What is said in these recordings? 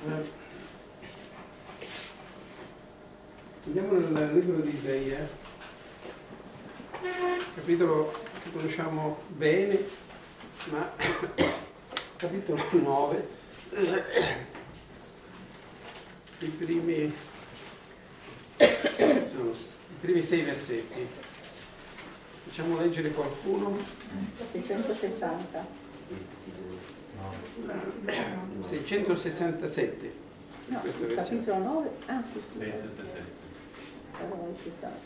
Andiamo nel libro di Isaia, capitolo che conosciamo bene, ma capitolo 9, i primi 6 versetti. Facciamo leggere qualcuno. 660. 667. No, Questa versione. capitolo 9. Ah sì, scusa. 677. Allora, ci sta.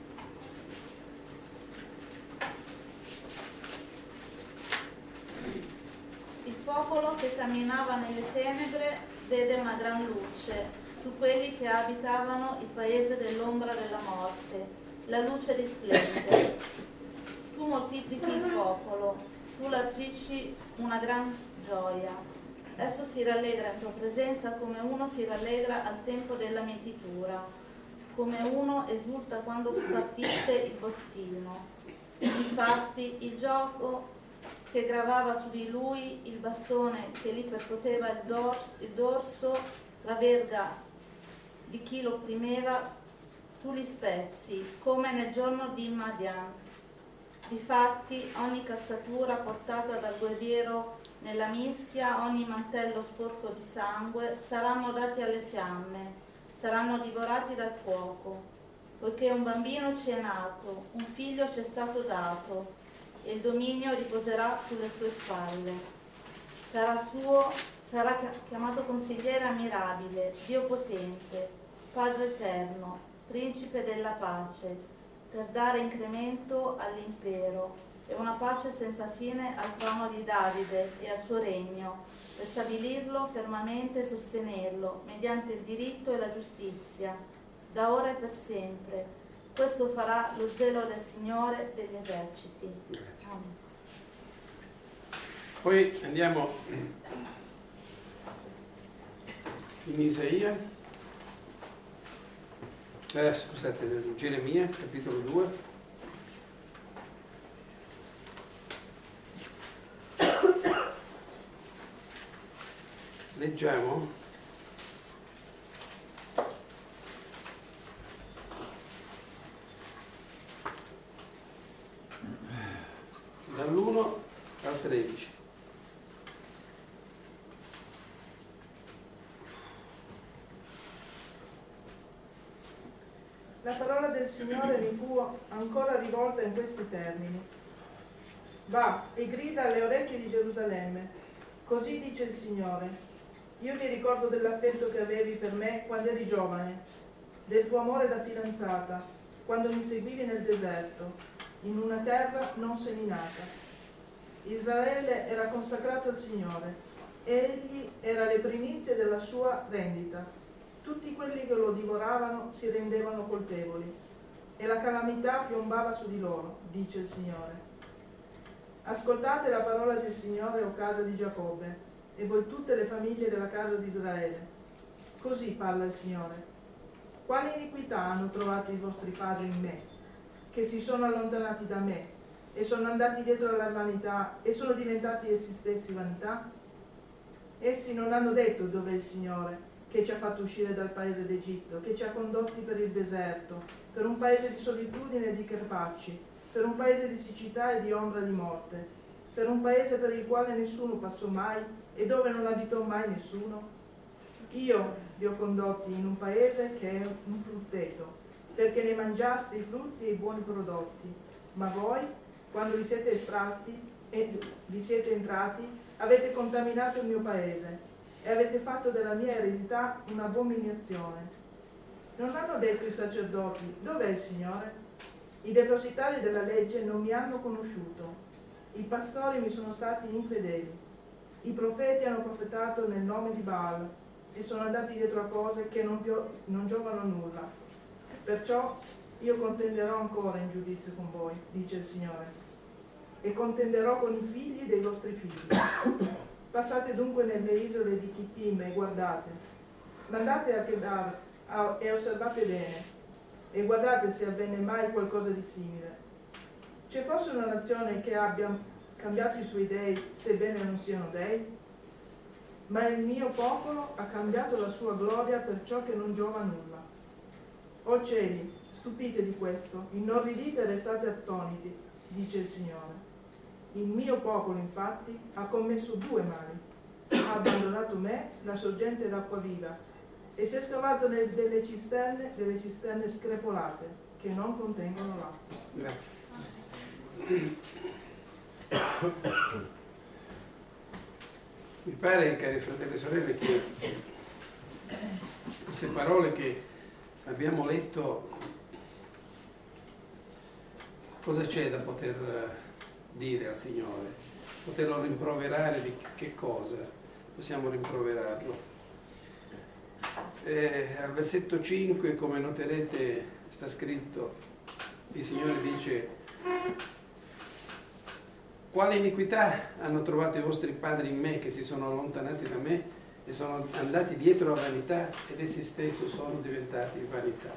Il popolo che camminava nelle tenebre vede una gran luce, su quelli che abitavano il paese dell'ombra della morte, la luce risplende. Tu moltiplichi il popolo, tu largisci una gran gioia. Esso si rallegra in tua presenza come uno si rallegra al tempo della mietitura, come uno esulta quando spartisce il bottino. Infatti il gioco che gravava su di lui, il bastone che gli percuoteva il dorso, la verga di chi lo opprimeva, tu li spezzi, come nel giorno di Madian. Difatti ogni calzatura portata dal guerriero nella mischia, ogni mantello sporco di sangue, saranno dati alle fiamme, saranno divorati dal fuoco, poiché un bambino ci è nato, un figlio ci è stato dato, e il dominio riposerà sulle sue spalle. Sarà chiamato consigliere ammirabile, Dio potente, Padre eterno, principe della pace, per dare incremento all'impero e una pace senza fine al trono di Davide e al suo regno, per stabilirlo fermamente e sostenerlo mediante il diritto e la giustizia, da ora e per sempre. Questo farà lo zelo del Signore degli eserciti. Amen. Poi andiamo in Isaia, scusate, nel Geremia, capitolo 2. Leggiamo dall'1 al 13. La parola del Signore mi fu ancora rivolta in questi termini. Va e grida alle orecchie di Gerusalemme. Così dice il Signore. Io mi ricordo dell'affetto che avevi per me quando eri giovane, del tuo amore da fidanzata, quando mi seguivi nel deserto, in una terra non seminata. Israele era consacrato al Signore. Egli era le primizie della sua rendita. Tutti quelli che lo divoravano si rendevano colpevoli, e la calamità piombava su di loro, dice il Signore. Ascoltate la parola del Signore, o casa di Giacobbe, e voi tutte le famiglie della casa di Israele. Così parla il Signore. Quali iniquità hanno trovato i vostri padri in me, che si sono allontanati da me, e sono andati dietro alla vanità, e sono diventati essi stessi vanità? Essi non hanno detto dov'è il Signore, che ci ha fatto uscire dal paese d'Egitto, che ci ha condotti per il deserto, per un paese di solitudine e di crepacci, per un paese di siccità e di ombra di morte, per un paese per il quale nessuno passò mai e dove non abitò mai nessuno. Io vi ho condotti in un paese che è un frutteto, perché ne mangiaste i frutti e i buoni prodotti, ma voi, quando vi siete estratti e vi siete entrati, avete contaminato il mio paese e avete fatto della mia eredità un'abominazione. Non hanno detto i sacerdoti, dov'è il Signore? I depositari della legge non mi hanno conosciuto. I pastori mi sono stati infedeli. I profeti hanno profetato nel nome di Baal e sono andati dietro a cose che non giovano a nulla. Perciò io contenderò ancora in giudizio con voi, dice il Signore, e contenderò con i figli dei vostri figli. Passate dunque nelle isole di Chittim e guardate, andate a Kedar e osservate bene, e guardate se avvenne mai qualcosa di simile. C'è forse una nazione che abbia cambiato i suoi dei, sebbene non siano dei? ma il mio popolo ha cambiato la sua gloria per ciò che non giova a nulla. O cieli, stupite di questo, inorridite e restate attoniti, dice il Signore. Il mio popolo, infatti, ha commesso 2 mali. Ha abbandonato me, la sorgente d'acqua viva, e si è scavato delle cisterne screpolate, che non contengono l'acqua. Grazie. Mi pare, cari fratelli e sorelle, che queste parole che abbiamo letto, cosa c'è da poter dire al Signore? Poterlo rimproverare di che cosa? Possiamo rimproverarlo. Al versetto 5, come noterete, sta scritto, il Signore dice: quale iniquità hanno trovato i vostri padri in me, che si sono allontanati da me e sono andati dietro la vanità, ed essi stessi sono diventati vanità.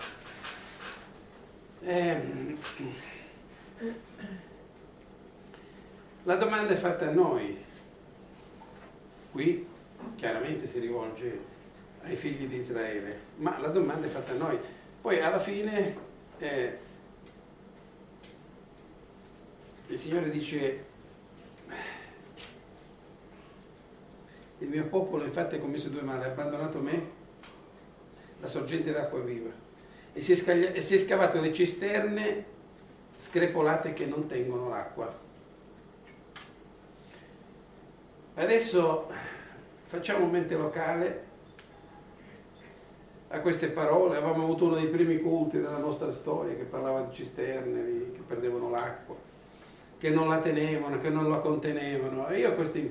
La domanda è fatta a noi. Qui chiaramente si rivolge ai figli di Israele, ma la domanda è fatta a noi. Poi alla fine il Signore dice: il mio popolo infatti ha commesso 2 mali, ha abbandonato me, la sorgente d'acqua viva, e si è scavato le cisterne screpolate che non tengono l'acqua. Adesso facciamo un mente locale a queste parole. Avevamo avuto uno dei primi culti della nostra storia che parlava di cisterne che perdevano l'acqua, che non la tenevano, che non la contenevano, e io ho questa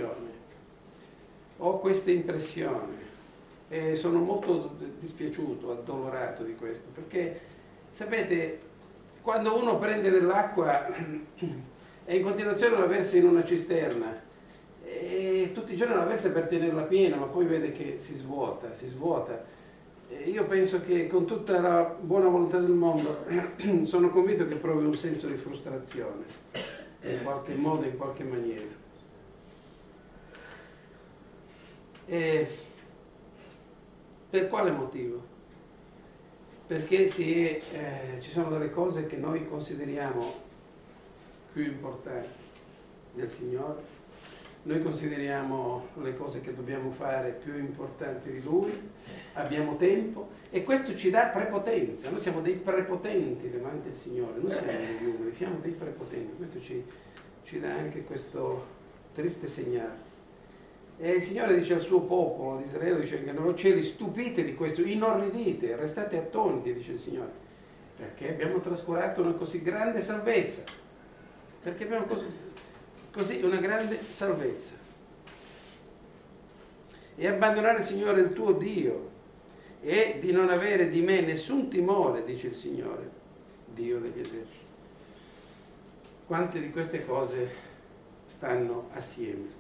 impressione e sono molto dispiaciuto, addolorato di questo, perché sapete, quando uno prende dell'acqua e in continuazione la versa in una cisterna e tutti i giorni la versa per tenerla piena, ma poi vede che si svuota. Io penso che con tutta la buona volontà del mondo sono convinto che provi un senso di frustrazione in qualche modo, in qualche maniera. E per quale motivo? Perché ci sono delle cose che noi consideriamo più importanti del Signore, noi consideriamo le cose che dobbiamo fare più importanti di Lui, abbiamo tempo e questo ci dà prepotenza. Noi siamo dei prepotenti davanti al Signore, non siamo degli umili, siamo dei prepotenti. Questo ci dà anche questo triste segnale. E il Signore dice al suo popolo di Israele, dice che noi cieli, stupite di questo, inorridite, restate attoniti, dice il Signore, perché abbiamo trascurato una così grande salvezza, perché abbiamo così una grande salvezza, e abbandonare il Signore il tuo Dio e di non avere di me nessun timore, dice il Signore, Dio degli eserciti. Quante di queste cose stanno assieme?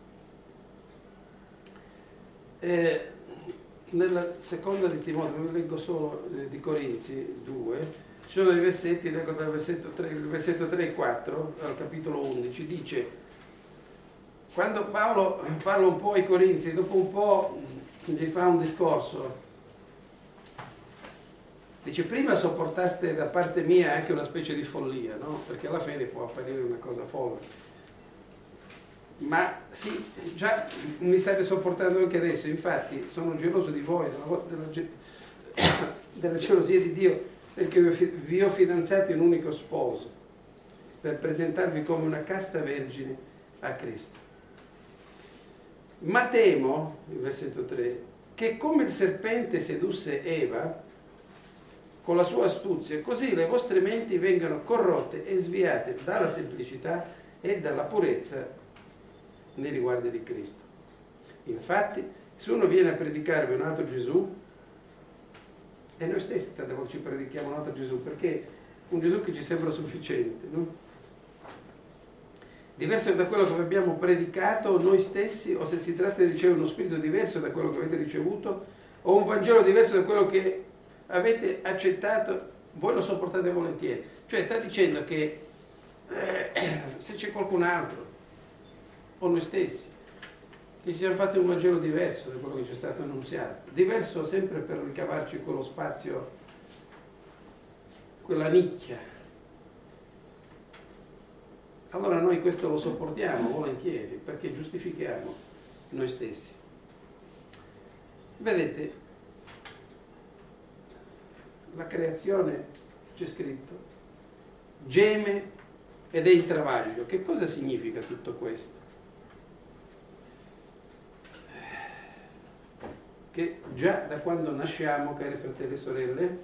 Nella seconda di Timoteo, leggo solo di Corinzi 2, ci sono dei versetti, leggo dal versetto 3, il versetto 3 e 4 al capitolo 11, dice: quando Paolo parla un po' ai Corinzi, dopo un po' gli fa un discorso, dice: prima sopportaste da parte mia anche una specie di follia, no? Perché la fede può apparire una cosa folle, ma sì, già mi state sopportando anche adesso. Infatti sono geloso di voi, della gelosia di Dio, perché vi ho fidanzati un unico sposo, per presentarvi come una casta vergine a Cristo. Ma temo, il versetto 3, che come il serpente sedusse Eva con la sua astuzia, così le vostre menti vengano corrotte e sviate dalla semplicità e dalla purezza nei riguardi di Cristo. Infatti, se uno viene a predicarvi un altro Gesù, e noi stessi tante volte ci predichiamo un altro Gesù, perché un Gesù che ci sembra sufficiente, no? Diverso da quello che abbiamo predicato noi stessi, o se si tratta di ricevere uno spirito diverso da quello che avete ricevuto, o un Vangelo diverso da quello che avete accettato, voi lo sopportate volentieri. Cioè sta dicendo che se c'è qualcun altro, o noi stessi, che ci siamo fatti un Vangelo diverso da quello che ci è stato annunziato, diverso sempre per ricavarci quello spazio, quella nicchia. Allora noi questo lo sopportiamo volentieri perché giustifichiamo noi stessi. Vedete, la creazione, c'è scritto, geme ed è in travaglio. Che cosa significa tutto questo? Che già da quando nasciamo, cari fratelli e sorelle,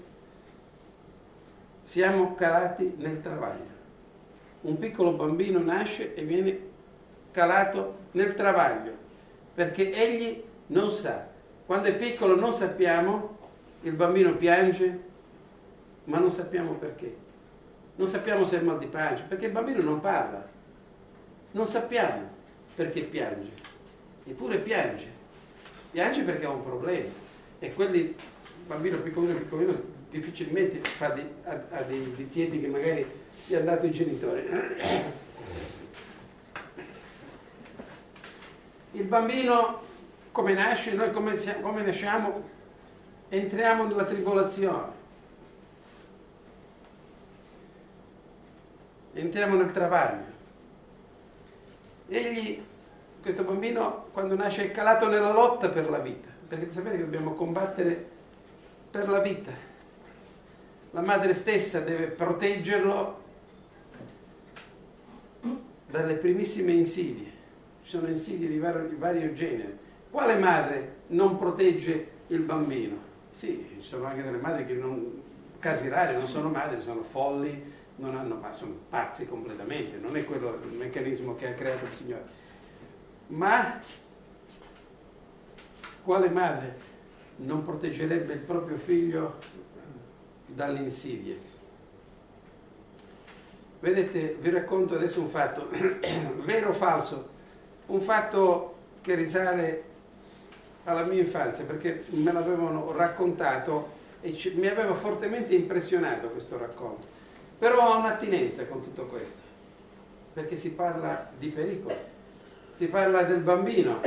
siamo calati nel travaglio. Un piccolo bambino nasce e viene calato nel travaglio, perché egli non sa. Quando è piccolo non sappiamo, il bambino piange, ma non sappiamo perché. Non sappiamo se è mal di pancia, perché il bambino non parla. Non sappiamo perché piange. Eppure piange. Piange perché ha un problema. E il bambino piccolino, difficilmente ha dei vizietti che magari gli ha dato i genitori. Il bambino, come nasce, noi come nasciamo, entriamo nella tribolazione. Entriamo nel travaglio. Questo bambino, quando nasce, è calato nella lotta per la vita, perché sapete che dobbiamo combattere per la vita. La madre stessa deve proteggerlo dalle primissime insidie. Ci sono insidie di vario genere. Quale madre non protegge il bambino? Sì, ci sono anche delle madri che casi rari, non sono madri, sono folli, ma sono pazzi completamente, non è quello il meccanismo che ha creato il Signore. Ma quale madre non proteggerebbe il proprio figlio dalle insidie? Vedete, vi racconto adesso un fatto, vero o falso, un fatto che risale alla mia infanzia, perché me l'avevano raccontato e mi aveva fortemente impressionato questo racconto. Però ha un'attinenza con tutto questo, perché si parla di pericolo, si parla del bambino.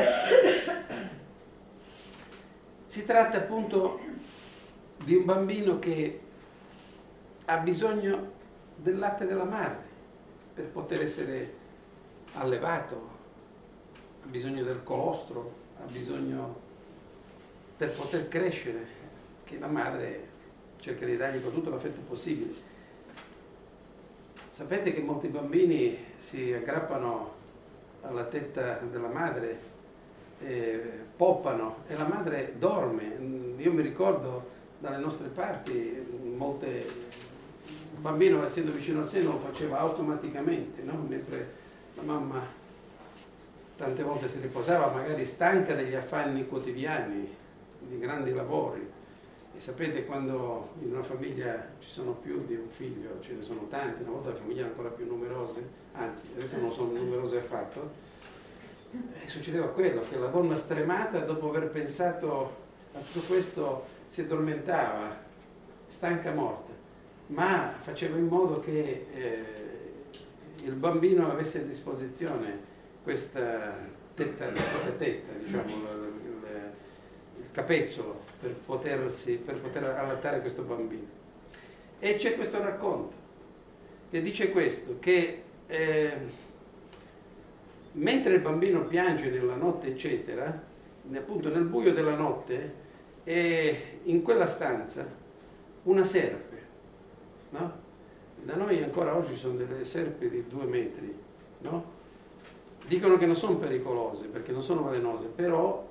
Si tratta appunto di un bambino che ha bisogno del latte della madre per poter essere allevato, ha bisogno del colostro, ha bisogno per poter crescere, che la madre cerca di dargli con tutto l'affetto possibile. Sapete che molti bambini si aggrappano alla tetta della madre, poppano e la madre dorme. Io mi ricordo dalle nostre parti, il bambino essendo vicino al seno lo faceva automaticamente, no? Mentre la mamma tante volte si riposava, magari stanca degli affanni quotidiani, di grandi lavori. E sapete, quando in una famiglia ci sono più di un figlio, ce ne sono tanti, una volta le famiglie erano ancora più numerose, anzi adesso non sono numerose affatto, e succedeva quello, che la donna stremata, dopo aver pensato a tutto questo, si addormentava, stanca morta, ma faceva in modo che il bambino avesse a disposizione questa tetta, diciamo, il capezzolo, per poter allattare questo bambino. E c'è questo racconto che dice questo, che mentre il bambino piange nella notte, eccetera, appunto nel buio della notte, in quella stanza una serpe, no? Da noi ancora oggi sono delle serpi di 2 metri, no? Dicono che non sono pericolose perché non sono velenose, però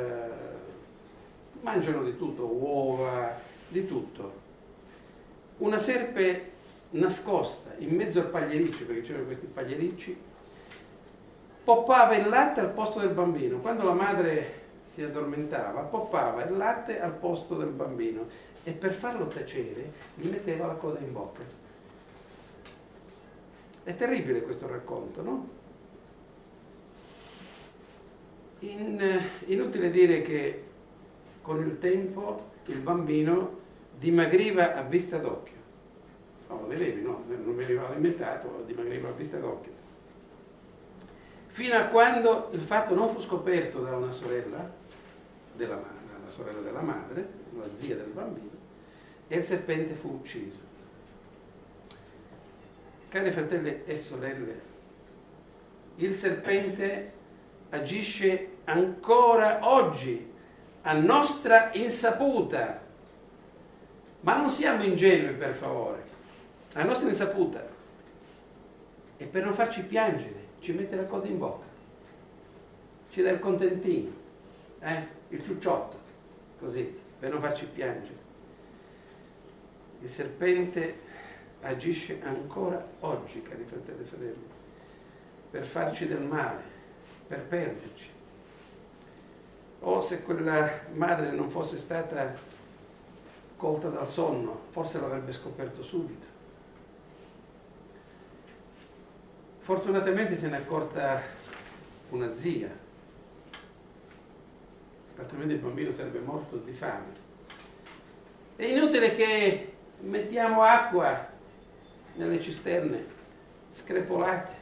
mangiano di tutto, uova, di tutto. Una serpe nascosta in mezzo al pagliericcio, perché c'erano questi pagliericci, poppava il latte al posto del bambino. Quando la madre si addormentava, poppava il latte al posto del bambino e per farlo tacere gli metteva la coda in bocca. È terribile questo racconto, no? Inutile dire che con il tempo il bambino dimagriva a vista d'occhio. No, lo vedevi, no? Non veniva inventato, dimagriva a vista d'occhio. fino a quando il fatto non fu scoperto da una sorella della madre, la sorella della madre, la zia del bambino, e il serpente fu ucciso. Cari fratelli e sorelle, il serpente agisce ancora oggi a nostra insaputa, ma non siamo ingenui, per favore, a nostra insaputa, e per non farci piangere ci mette la coda in bocca, ci dà il contentino, il ciucciotto, così, per non farci piangere. Il serpente agisce ancora oggi, cari fratelli e sorelle, per farci del male, per perderci. O se quella madre non fosse stata colta dal sonno, forse l'avrebbe scoperto subito. Fortunatamente se ne è accorta una zia, altrimenti il bambino sarebbe morto di fame. È inutile che mettiamo acqua nelle cisterne screpolate.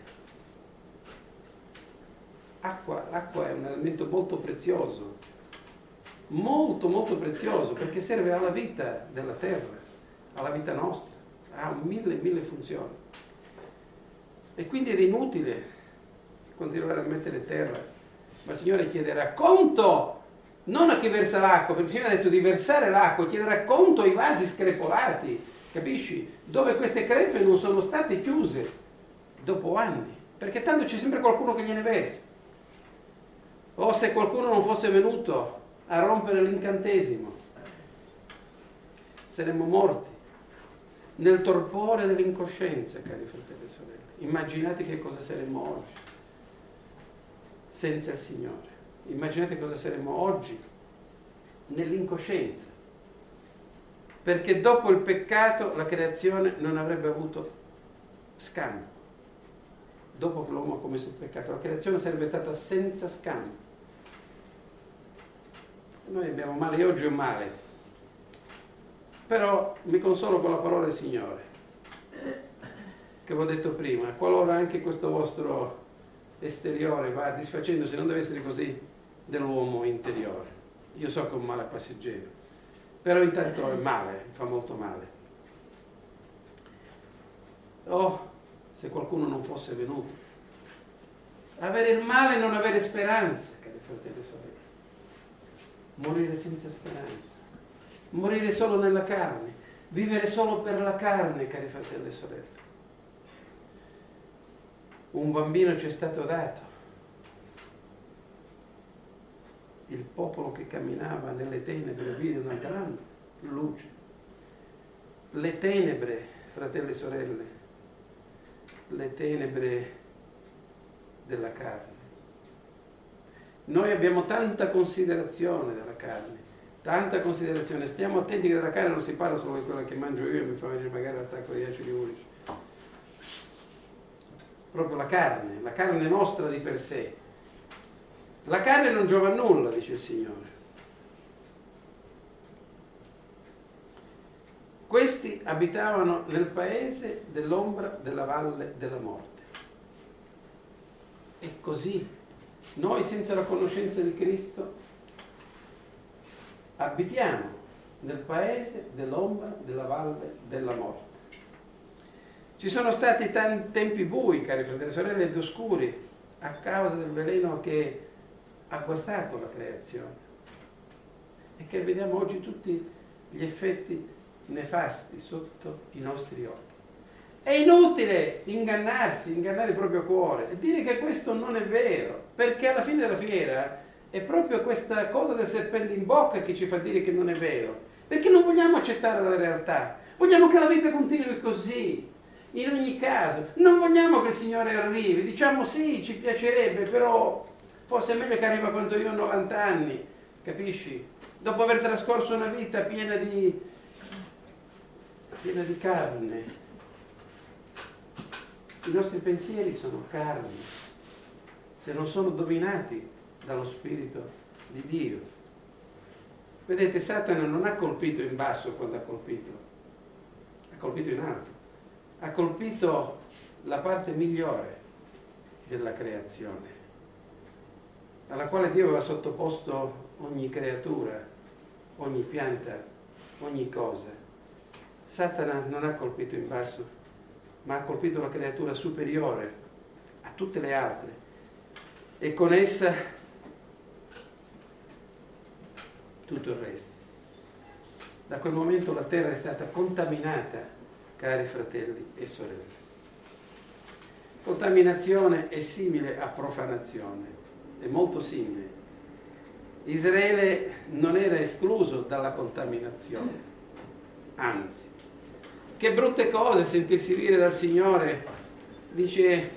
L'acqua è un elemento molto prezioso, molto prezioso, perché serve alla vita della terra, alla vita nostra, ha mille funzioni. E quindi è inutile continuare a mettere terra, ma il Signore chiederà conto, non a chi versa l'acqua, perché il Signore ha detto di versare l'acqua, chiederà conto ai vasi screpolati, capisci? Dove queste crepe non sono state chiuse dopo anni, perché tanto c'è sempre qualcuno che gliene versa. O se qualcuno non fosse venuto a rompere l'incantesimo, saremmo morti nel torpore dell'incoscienza, cari fratelli e sorelle. Immaginate che cosa saremmo oggi senza il Signore. Immaginate cosa saremmo oggi nell'incoscienza. Perché dopo il peccato la creazione non avrebbe avuto scambio. Dopo che l'uomo ha commesso il peccato, la creazione sarebbe stata senza scambio. Noi abbiamo male, io oggi ho male, però mi consolo con la parola del Signore, che vi ho detto prima, qualora anche questo vostro esteriore va disfacendosi, non deve essere così dell'uomo interiore. Io so che è un male passeggero, però intanto è male, fa molto male. Oh, se qualcuno non fosse venuto, avere il male e non avere speranza, cari fratelli e sorelle. Morire senza speranza, morire solo nella carne, vivere solo per la carne, cari fratelli e sorelle. Un bambino ci è stato dato, il popolo che camminava nelle tenebre vide una grande luce. Le tenebre, fratelli e sorelle, le tenebre della carne. Noi abbiamo tanta considerazione della carne, tanta considerazione. Stiamo attenti che della carne non si parla solo di quella che mangio io e mi fa venire magari l'attacco di acidi urici. Proprio la carne nostra di per sé. La carne non giova a nulla, dice il Signore. Questi abitavano nel paese dell'ombra della valle della morte. E così noi, senza la conoscenza di Cristo, abitiamo nel paese dell'ombra della valle della morte. Ci sono stati tanti tempi bui, cari fratelli e sorelle, ed oscuri, a causa del veleno che ha guastato la creazione e che vediamo oggi tutti gli effetti nefasti sotto i nostri occhi. È inutile ingannare il proprio cuore e dire che questo non è vero, perché alla fine della fiera è proprio questa coda del serpente in bocca che ci fa dire che non è vero, perché non vogliamo accettare la realtà, vogliamo che la vita continui così, in ogni caso, non vogliamo che il Signore arrivi, diciamo sì, ci piacerebbe, però forse è meglio che arriva quando io ho 90 anni, capisci? Dopo aver trascorso una vita piena di carne. I nostri pensieri sono carne, se non sono dominati dallo Spirito di Dio. Vedete, Satana non ha colpito in basso quando ha colpito in alto, ha colpito la parte migliore della creazione, alla quale Dio aveva sottoposto ogni creatura, ogni pianta, ogni cosa, Satana non ha colpito in basso, ma ha colpito la creatura superiore a tutte le altre, e con essa tutto il resto. Da quel momento la terra è stata contaminata, cari fratelli e sorelle. Contaminazione è simile a profanazione, è molto simile. Israele non era escluso dalla contaminazione, anzi. Che brutte cose sentirsi dire dal Signore, dice: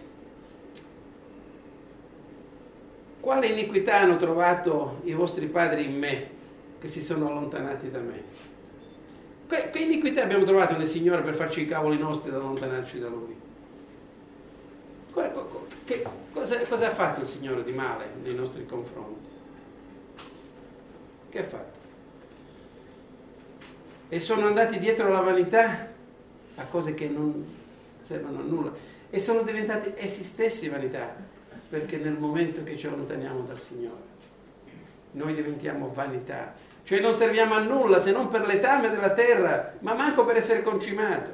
quale iniquità hanno trovato i vostri padri in me, che si sono allontanati da me? Che iniquità abbiamo trovato nel Signore per farci i cavoli nostri ed allontanarci da Lui? Cosa ha fatto il Signore di male nei nostri confronti? Che ha fatto? E sono andati dietro alla vanità, a cose che non servono a nulla, e sono diventati essi stessi vanità, perché nel momento che ci allontaniamo dal Signore noi diventiamo vanità, cioè non serviamo a nulla se non per letame della terra, ma manco per essere concimato.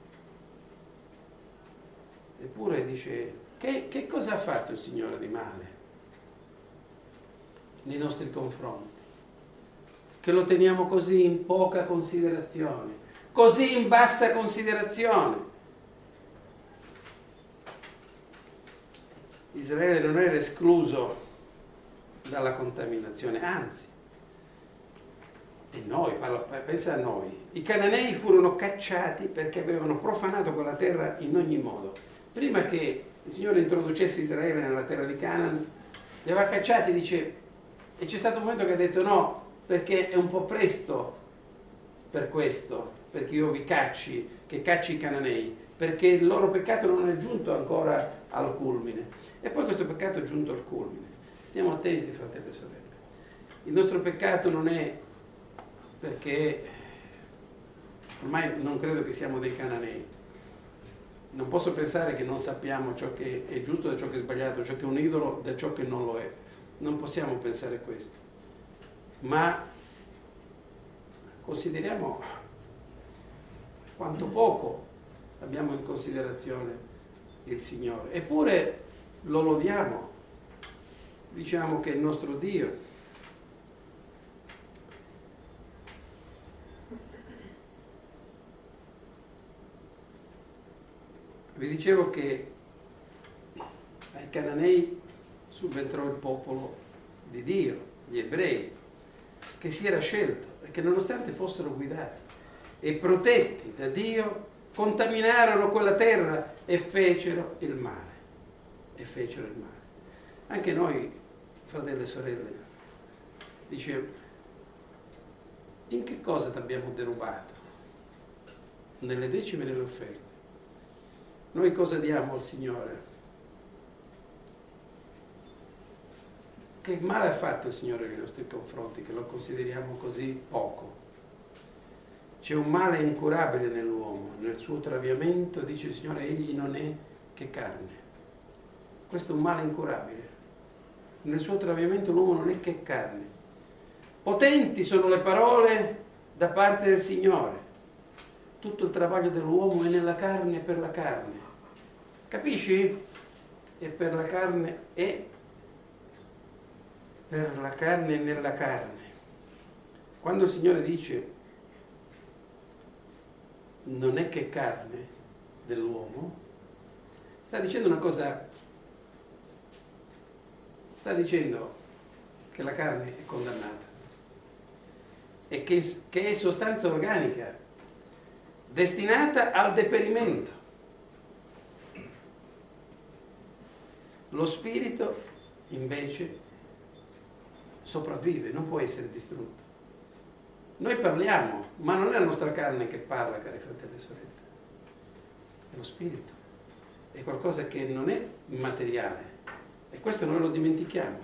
Eppure dice: che cosa ha fatto il Signore di male nei nostri confronti? Che lo teniamo così in poca considerazione, così in bassa considerazione. Israele non era escluso dalla contaminazione, anzi. E noi, pensa a noi, i cananei furono cacciati perché avevano profanato quella terra in ogni modo. Prima che il Signore introducesse Israele nella terra di Canaan, li aveva cacciati, dice, e c'è stato un momento che ha detto: no, perché è un po' presto per questo, perché io vi cacci, che cacci i cananei, perché il loro peccato non è giunto ancora al culmine. E poi questo peccato è giunto al culmine. Stiamo attenti, fratelli e sorelle. Il nostro peccato non è perché ormai non credo che siamo dei cananei. Non posso pensare che non sappiamo ciò che è giusto da ciò che è sbagliato, ciò che è un idolo da ciò che non lo è. Non possiamo pensare questo. Ma consideriamo quanto poco abbiamo in considerazione il Signore. Eppure lo lodiamo. Diciamo che è il nostro Dio. Vi dicevo che ai cananei subentrò il popolo di Dio, gli ebrei, che si era scelto e che nonostante fossero guidati e protetti da Dio, contaminarono quella terra e fecero il male. Anche noi, fratelli e sorelle, dicevo, in che cosa ti abbiamo derubato? Nelle decime e nelle offerte. Noi cosa diamo al Signore? Che male ha fatto il Signore nei nostri confronti, che lo consideriamo così poco? C'è un male incurabile nell'uomo, nel suo traviamento, dice il Signore, egli non è che carne. Questo è un male incurabile. Nel suo traviamento l'uomo non è che carne. Potenti sono le parole da parte del Signore. Tutto il travaglio dell'uomo è nella carne e per la carne. Capisci? E per la carne e per la carne e nella carne. Quando il Signore dice non è che carne dell'uomo, sta dicendo una cosa, sta dicendo che la carne è condannata e che è sostanza organica destinata al deperimento. Lo spirito invece sopravvive, non può essere distrutto. Noi parliamo, ma non è la nostra carne che parla, cari fratelli e sorelle, è lo spirito, è qualcosa che non è materiale e questo noi lo dimentichiamo.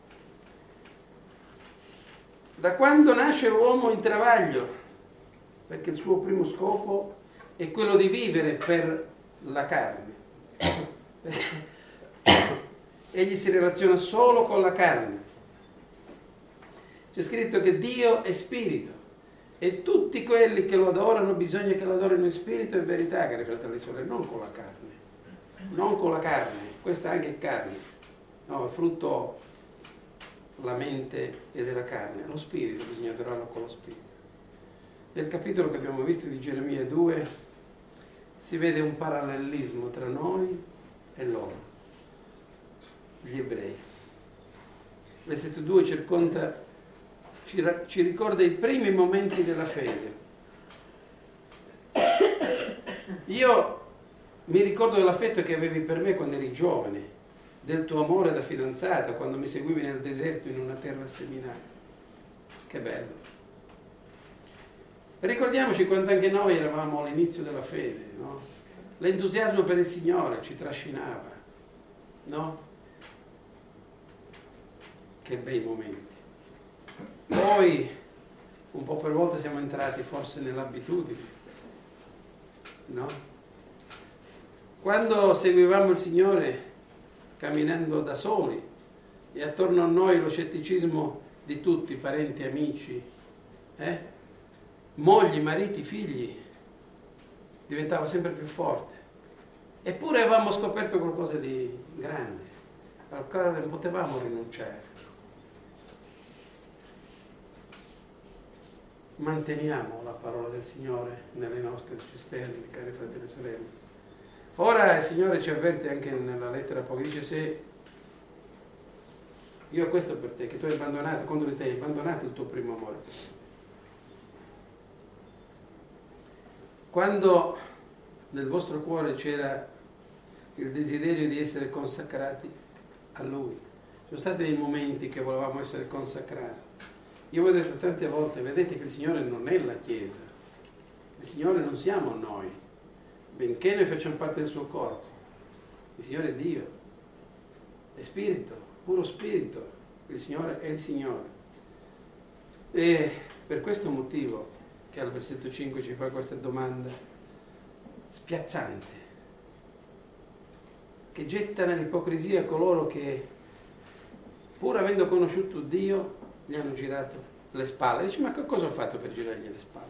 Da quando nasce l'uomo in travaglio, perché il suo primo scopo è quello di vivere per la carne. egli si relaziona solo con la carne. C'è scritto che Dio è spirito e tutti quelli che lo adorano bisogna che lo adorino in spirito e in verità, cari fratelli e sorelle, non con la carne. Non con la carne, questa anche è carne, no, è frutto la mente e della carne, lo spirito bisogna adorarlo con lo spirito. Nel capitolo che abbiamo visto di Geremia 2 si vede un parallelismo tra noi e loro, gli ebrei. Versetto 2 ci ricorda i primi momenti della fede. Io mi ricordo dell'affetto che avevi per me quando eri giovane, del tuo amore da fidanzata, quando mi seguivi nel deserto in una terra seminale. Che bello. Ricordiamoci quando anche noi eravamo all'inizio della fede, no? L'entusiasmo per il Signore ci trascinava, no? Che bei momenti. Poi, un po' per volta siamo entrati forse nell'abitudine, no? Quando seguivamo il Signore camminando da soli e attorno a noi lo scetticismo di tutti, parenti, amici, mogli, mariti, figli, diventava sempre più forte. Eppure avevamo scoperto qualcosa di grande, al quale non potevamo rinunciare. Manteniamo la parola del Signore nelle nostre cisterne, cari fratelli e sorelle. Ora il Signore ci avverte anche nella lettera poco, dice: se io ho questo per te, che tu hai abbandonato, contro di te hai abbandonato il tuo primo amore. Quando nel vostro cuore c'era il desiderio di essere consacrati a Lui, sono stati dei momenti che volevamo essere consacrati. Io vi ho detto tante volte, vedete che il Signore non è la Chiesa, il Signore non siamo noi, benché noi facciamo parte del suo corpo. Il Signore è Dio, è spirito, puro spirito, il Signore è il Signore. E per questo motivo che al versetto 5 ci fa questa domanda spiazzante, che getta nell'ipocrisia coloro che, pur avendo conosciuto Dio, gli hanno girato le spalle. Dice: ma che cosa ho fatto per girargli le spalle?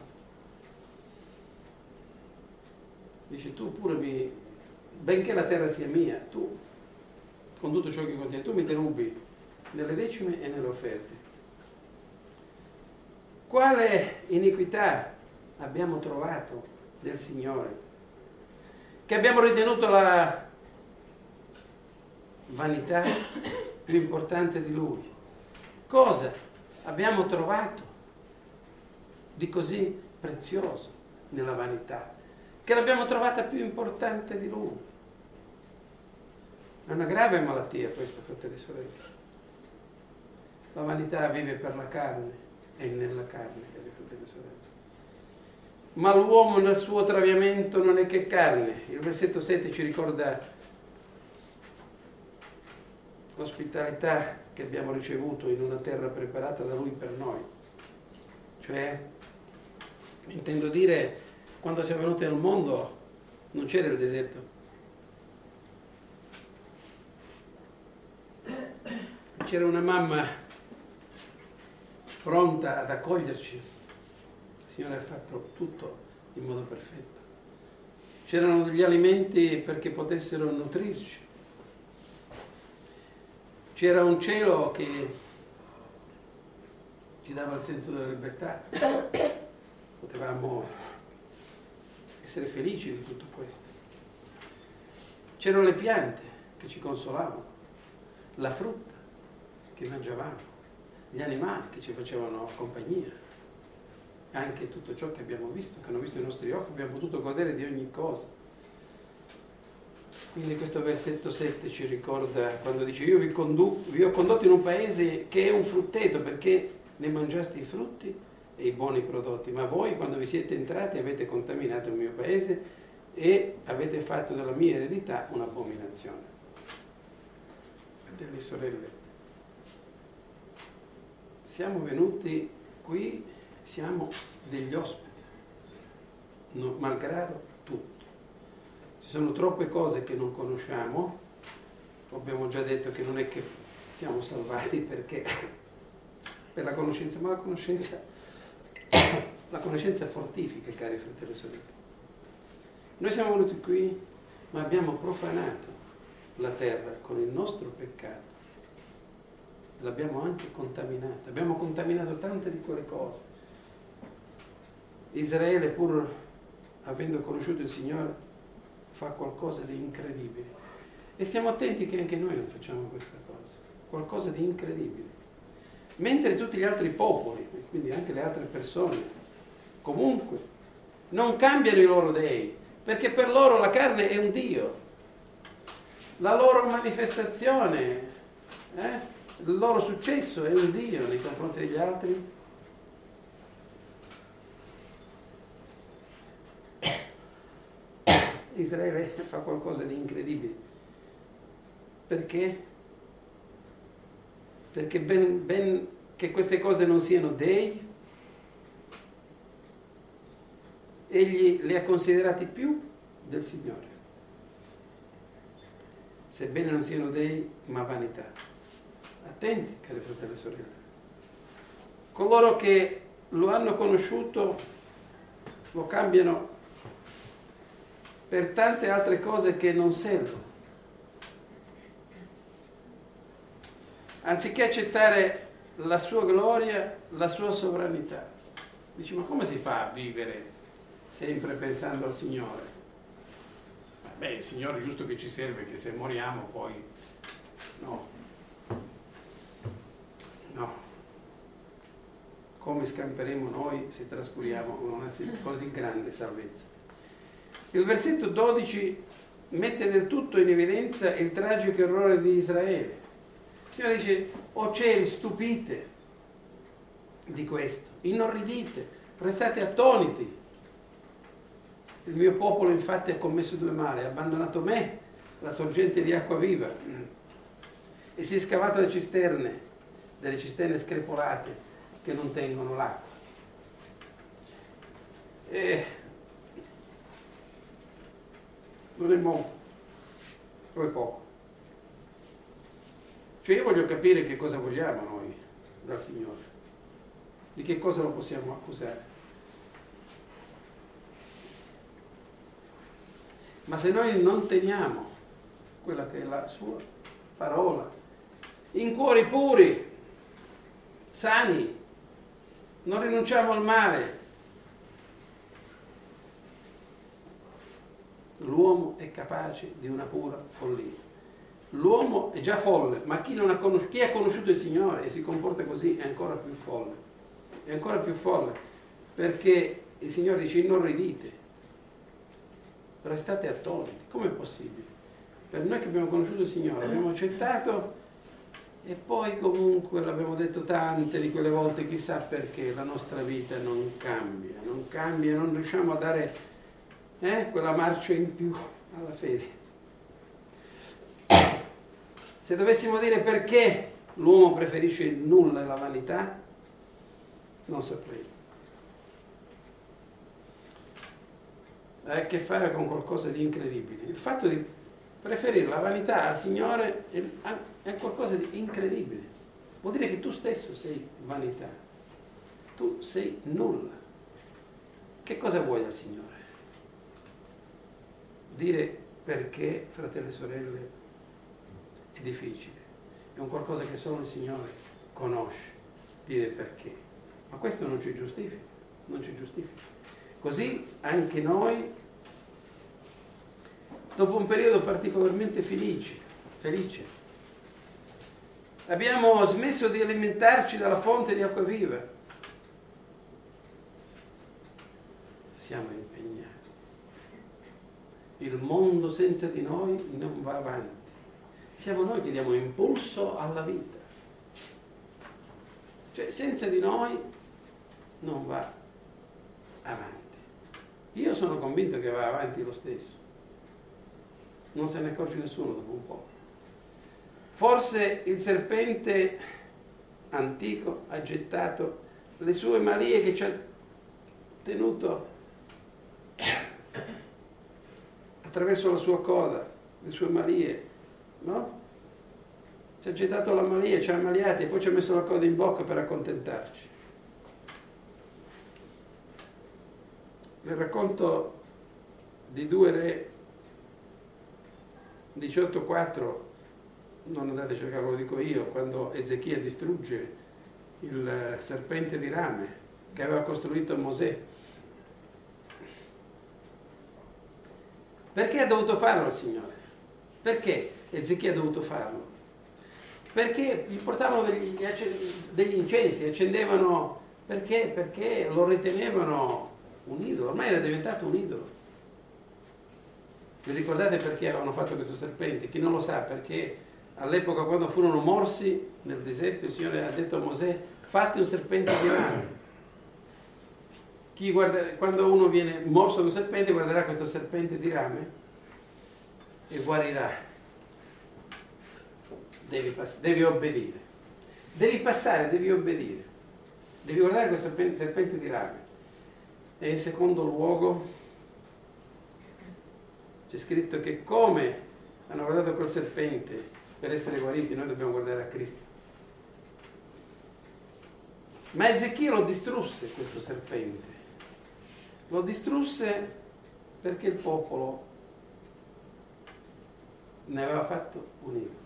Dice: tu pure benché la terra sia mia, tu, con tutto ciò che contiene, tu mi derubi nelle decime e nelle offerte. Quale iniquità abbiamo trovato del Signore? Che abbiamo ritenuto la vanità più importante di Lui. Cosa abbiamo trovato di così prezioso nella vanità, che l'abbiamo trovata più importante di Lui? È una grave malattia questa, fratelli e sorelle. La vanità vive per la carne e nella carne, cari fratelli e sorelle. Ma l'uomo nel suo traviamento non è che carne. Il versetto 7 ci ricorda l'ospitalità che abbiamo ricevuto in una terra preparata da Lui per noi. Cioè, intendo dire, quando siamo venuti al mondo non c'era il deserto. C'era una mamma pronta ad accoglierci. Il Signore ha fatto tutto in modo perfetto. C'erano degli alimenti perché potessero nutrirci. C'era un cielo che ci dava il senso della libertà. Potevamo essere felici di tutto questo. C'erano le piante che ci consolavano, la frutta che mangiavamo, gli animali che ci facevano compagnia, anche tutto ciò che abbiamo visto, che hanno visto i nostri occhi, abbiamo potuto godere di ogni cosa. Quindi questo versetto 7 ci ricorda quando dice: io vi ho condotto in un paese che è un frutteto, perché ne mangiaste i frutti e i buoni prodotti, ma voi quando vi siete entrati avete contaminato il mio paese e avete fatto della mia eredità un'abominazione. Fratelli e sorelle, siamo venuti qui, siamo degli ospiti, malgrado tutto. Ci sono troppe cose che non conosciamo, abbiamo già detto che non è che siamo salvati perché per la conoscenza, ma la conoscenza fortifica, cari fratelli e sorelle. Noi siamo venuti qui, ma abbiamo profanato la terra con il nostro peccato. L'abbiamo anche contaminata. Abbiamo contaminato tante di quelle cose. Israele, pur avendo conosciuto il Signore, fa qualcosa di incredibile. E stiamo attenti che anche noi non facciamo questa cosa. Qualcosa di incredibile. Mentre tutti gli altri popoli, quindi anche le altre persone, comunque, non cambiano i loro dei, perché per loro la carne è un Dio. La loro manifestazione, il loro successo è un Dio nei confronti degli altri. Israele fa qualcosa di incredibile. Perché? Perché ben che queste cose non siano dei, egli li ha considerati più del Signore. Sebbene non siano dei, ma vanità. Attenti, cari fratelli e sorelle. Coloro che lo hanno conosciuto lo cambiano per tante altre cose che non servono. Anziché accettare la sua gloria, la sua sovranità. Dici, ma come si fa a vivere sempre pensando al Signore? Beh, il Signore è giusto che ci serve, che se moriamo poi... No. Come scamperemo noi se trascuriamo una così grande salvezza? Il versetto 12 mette del tutto in evidenza il tragico errore di Israele. Il Signore dice, o cieli, stupite di questo, inorridite, restate attoniti. Il mio popolo infatti ha commesso due mali, ha abbandonato me, la sorgente di acqua viva, e si è scavato le cisterne, delle cisterne screpolate che non tengono l'acqua. E non è molto, o è poco. Cioè io voglio capire che cosa vogliamo noi dal Signore, di che cosa lo possiamo accusare. Ma se noi non teniamo quella che è la sua parola, in cuori puri, sani, non rinunciamo al male, l'uomo è capace di una pura follia. L'uomo è già folle, ma chi ha conosciuto il Signore e si comporta così è ancora più folle. È ancora più folle, perché il Signore dice inorridite, restate attoniti. Com'è possibile? Per noi che abbiamo conosciuto il Signore, abbiamo accettato e poi comunque l'abbiamo detto tante di quelle volte, chissà perché la nostra vita non cambia, non riusciamo a dare quella marcia in più alla fede. Se dovessimo dire perché l'uomo preferisce il nulla e la vanità, non saprei. Ha a che fare con qualcosa di incredibile. Il fatto di preferire la vanità al Signore è qualcosa di incredibile. Vuol dire che tu stesso sei vanità. Tu sei nulla. Che cosa vuoi dal Signore? Dire perché, fratelli e sorelle, è difficile. È un qualcosa che solo il Signore conosce. Dire perché. Ma questo non ci giustifica. Non ci giustifica. Così anche noi, dopo un periodo particolarmente felice, abbiamo smesso di alimentarci dalla fonte di acqua viva. Siamo impegnati. Il mondo senza di noi non va avanti. Siamo noi che diamo impulso alla vita. Cioè, senza di noi non va avanti. Io sono convinto che va avanti lo stesso. Non se ne accorge nessuno dopo un po'. Forse il serpente antico ha gettato le sue malie che ci ha tenuto attraverso la sua coda, le sue malie, no? Ci ha gettato la malia, ci ha ammaliati e poi ci ha messo la coda in bocca per accontentarci. Nel racconto di 2 Re 18,4, non andate a cercare, lo dico io, quando Ezechia distrugge il serpente di rame che aveva costruito Mosè. Perché ha dovuto farlo il Signore? Perché Ezechia ha dovuto farlo? Perché gli portavano degli incensi, accendevano, perché? Perché lo ritenevano un idolo, ormai era diventato un idolo. Vi ricordate perché avevano fatto questo serpente? Chi non lo sa, perché all'epoca quando furono morsi nel deserto il Signore ha detto a Mosè: fatti un serpente di rame. Quando uno viene morso da un serpente guarderà questo serpente di rame e guarirà. Devi obbedire. Devi passare, devi obbedire. Devi guardare questo serpente di rame. E in secondo luogo c'è scritto che come hanno guardato quel serpente per essere guariti, noi dobbiamo guardare a Cristo. Ma Ezechia lo distrusse questo serpente. Lo distrusse perché il popolo ne aveva fatto un idolo.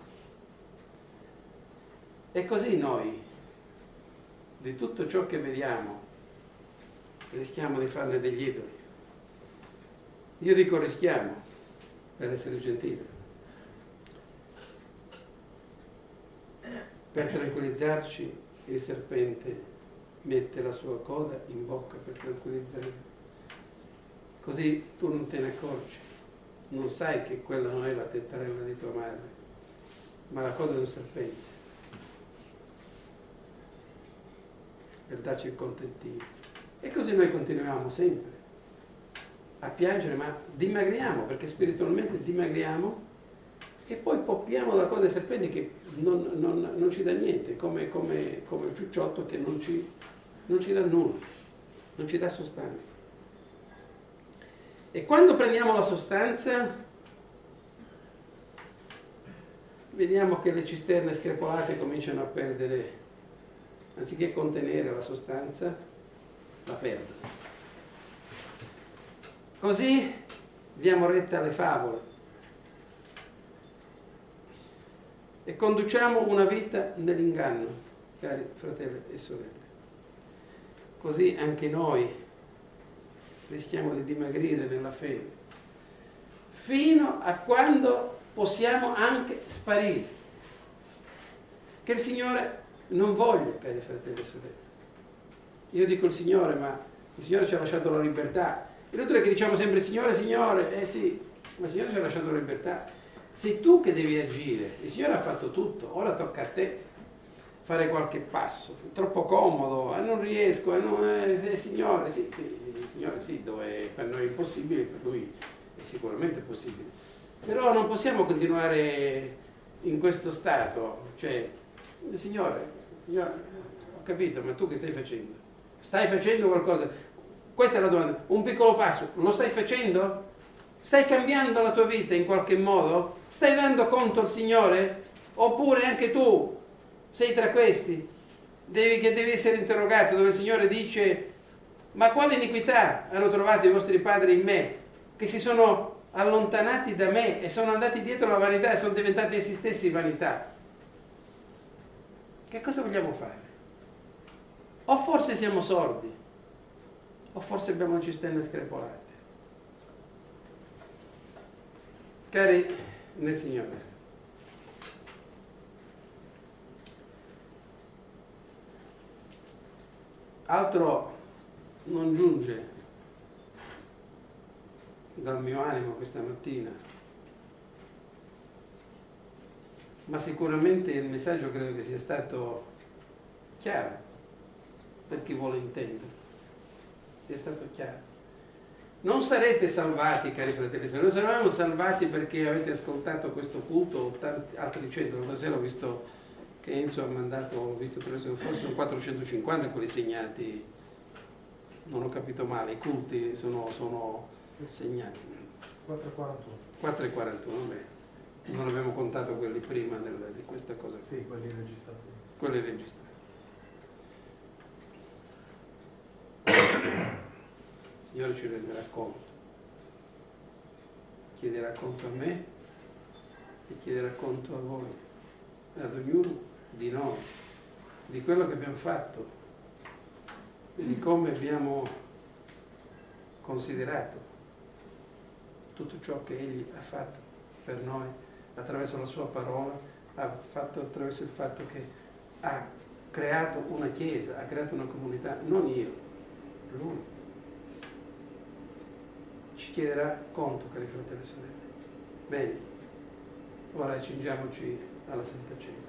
E così noi, di tutto ciò che vediamo, rischiamo di farne degli idoli. Io dico rischiamo, per essere gentile. Per tranquillizzarci, il serpente mette la sua coda in bocca per tranquillizzare. Così tu non te ne accorgi, non sai che quella non è la tettarella di tua madre, ma la coda di un serpente, per darci il contentino. E così noi continuiamo sempre a piangere, ma dimagriamo, perché spiritualmente dimagriamo e poi poppiamo dalla coda del serpente che non ci dà niente, come il ciucciotto che non ci dà nulla, non ci dà sostanza. E quando prendiamo la sostanza, vediamo che le cisterne screpolate cominciano a perdere, anziché contenere la sostanza, la perdono. Così diamo retta alle favole e conduciamo una vita nell'inganno, cari fratelli e sorelle. Così anche noi rischiamo di dimagrire nella fede, fino a quando possiamo anche sparire. Che il Signore non voglia, cari fratelli e sorelle. Io dico il Signore, ma il Signore ci ha lasciato la libertà. Inutile che diciamo sempre Signore, Signore, sì, ma il Signore ci ha lasciato la libertà. Sei tu che devi agire, il Signore ha fatto tutto, ora tocca a te fare qualche passo. È troppo comodo, non riesco, Signore, sì, il Signore sì, dove per noi è impossibile, per Lui è sicuramente possibile. Però non possiamo continuare in questo stato, cioè, Signore, ho capito, ma tu che stai facendo? Stai facendo qualcosa? Questa è la domanda. Un piccolo passo, lo stai facendo? Stai cambiando la tua vita in qualche modo? Stai dando conto al Signore? Oppure anche tu sei tra questi che devi essere interrogato, dove il Signore dice: ma quale iniquità hanno trovato i vostri padri in me, che si sono allontanati da me e sono andati dietro la vanità e sono diventati essi stessi vanità? Che cosa vogliamo fare? O forse siamo sordi, o forse abbiamo le cisterne screpolate. Cari nel Signore, altro non giunge dal mio animo questa mattina, ma sicuramente il messaggio credo che sia stato chiaro per chi vuole intendere, sia stato chiaro. Non sarete salvati, cari fratelli, non saremo salvati perché avete ascoltato questo culto o tanti altri centri. Stasera ho visto che Enzo ha mandato, ho visto forse sono 450 quelli segnati, non ho capito male, i culti sono segnati. 4,41. 4,41, vabbè. Non abbiamo contato quelli prima di questa cosa. Sì, quelli registrati. Quelli registrati. Il Signore ci renderà conto. Chiederà conto a me e chiederà conto a voi, ad ognuno di noi, di quello che abbiamo fatto e di come abbiamo considerato tutto ciò che Egli ha fatto per noi attraverso la sua parola, ha fatto attraverso il fatto che ha creato una chiesa, ha creato una comunità, non io, Lui. Ci chiederà conto, cari fratelli e sorelle. Bene, ora accingiamoci alla Santa Cena.